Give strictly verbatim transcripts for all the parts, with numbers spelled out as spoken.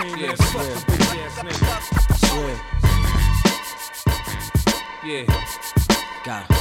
mean, yeah, fuck the bitch ass nigga. Swear. Yeah. Got it.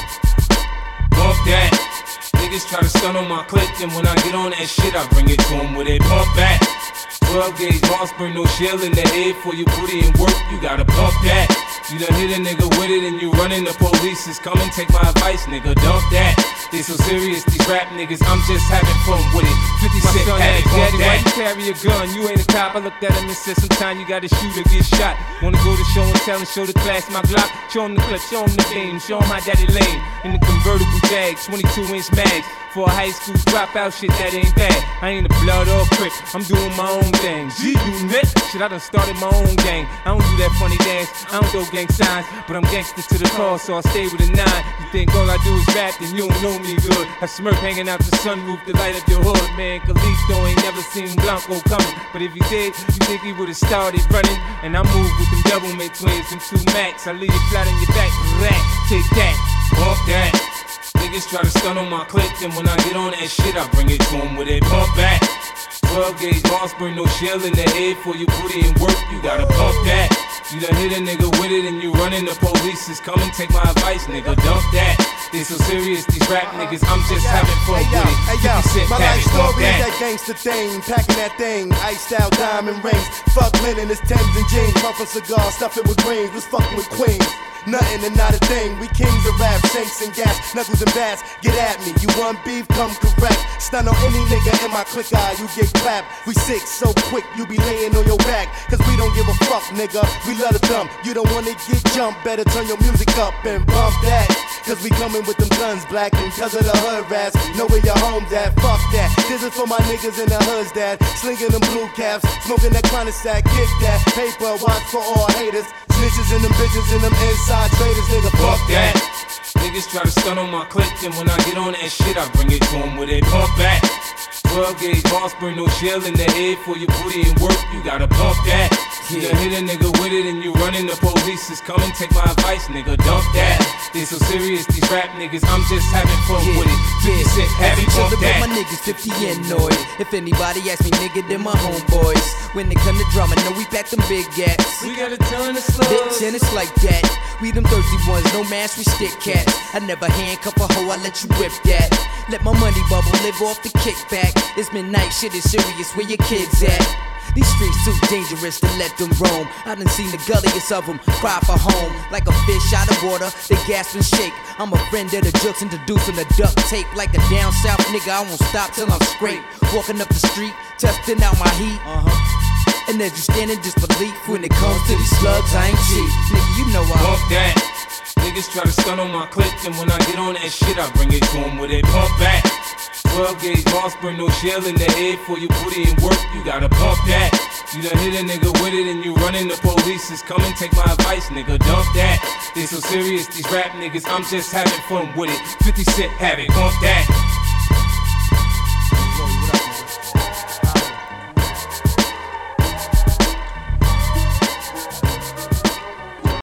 Bump that. Niggas try to stun on my clip, and when I get on that shit, I bring it to them with a bump back. twelve gauge Mossberg, no shell in the head for your booty and work, you gotta bump that. You done hit a nigga with it and you running, the police is coming, take my advice, nigga, dump that. They so serious, these rap niggas, I'm just having fun with it. fifty My cent son had it, asked, bump Daddy, why that. you carry a gun? You ain't a cop. I looked at him and said, sometime you gotta shoot or get shot. Wanna go to show and tell and show the class my Glock? Show him the clip, show him the beam, show him how daddy lane. In the convertible Jag, twenty-two inch mags. For a high school dropout, shit that ain't bad. I ain't a blood or crip, I'm doing my own thing. G unit, shit, I done started my own gang. I don't do that funny dance, I don't throw gang signs, but I'm gangster to the core, so I stay with a nine. You think all I do is rap, then you don't know me good. I smirk hanging out the sunroof to light up your hood, man. Calixto ain't never seen Blanco coming, but if he did, you think he would've started running. And I move with them double mate twins, them two Macs. I leave you flat on your back, rat, take that, Bump that. Niggas try to stun on my clip, and when I get on that shit, I bring it to them with a bump back. twelve gauge Mossberg, no shell in the head for your booty and work, you gotta bump that. You done hit a nigga with it and you running, the police is coming, take my advice, nigga, dump that. They so serious, these rap niggas, I'm just having fun hey, yo, with it. Hey yo, fifty cent my had life it, bump story is that. that gangster thing, packing that thing, iced out diamond rings. Fuck linen, it's Timbs and jeans, puff a cigar, stuff it with greens, was fucking with queens. Nothing and not a thing, we kings of rap, shanks and gas, knuckles and bats, get at me. You want beef, come correct. Stun on any nigga in my click eye, you get clapped. We sick so quick, you be laying on your back. Cause we don't give a fuck, nigga, we love to thump. You don't wanna get jumped, better turn your music up and bump that. Cause we coming with them guns black, and cause of the hood rats, know where your home's at, fuck that. This is for my niggas in the hoods that slinging them blue caps, smoking that chronic sack, kick that paper, watch for all haters. Snitches and them bitches and them inside traders, nigga, fuck that. Niggas try to stun on my clip, and when I get on that shit, I bring it to them with a bump back. twelve gauge Mossberg, no shell in the head for your booty and work, you gotta bump that. You done hit a nigga with it and you running, the police is coming, take my advice, nigga, dump that. They so serious, these rap niggas, I'm just having fun Yeah, with it. fifty cent had it, bump Chillin' with that. my niggas, fifty and Noid. If anybody ask me, nigga, then my homeboys. When they come to drama, know we pack them big gats. We got a ton of slugs. Bitch, and it's like that. We them thirsty ones, no mask, we stick cats. I never handcuff a hoe, I let you rip that. Let my money bubble, live off the kickback. It's midnight, shit is serious, where your kids at? These streets too dangerous to let them roam. I done seen the gulliest of them cry for home. Like a fish out of water, they gasp and shake. I'm a friend of the jokes, introducing the duct tape. Like a down south nigga, I won't stop till I'm straight. Walking up the street, testing out my heat. Uh-huh. And as you stand in disbelief, when it comes to these slugs, I ain't cheap. Nigga, you know I Bump that. Niggas try to stun on my clip, and when I get on that shit, I bring it to them with a bump back. twelve gauge Mossberg, no shell in the head for your booty and work, you gotta bump that. You done hit a nigga with it and you running, the police is coming, take my advice, nigga, dump that. They so serious, these rap niggas, I'm just having fun with it. fifty cent, have it, bump that.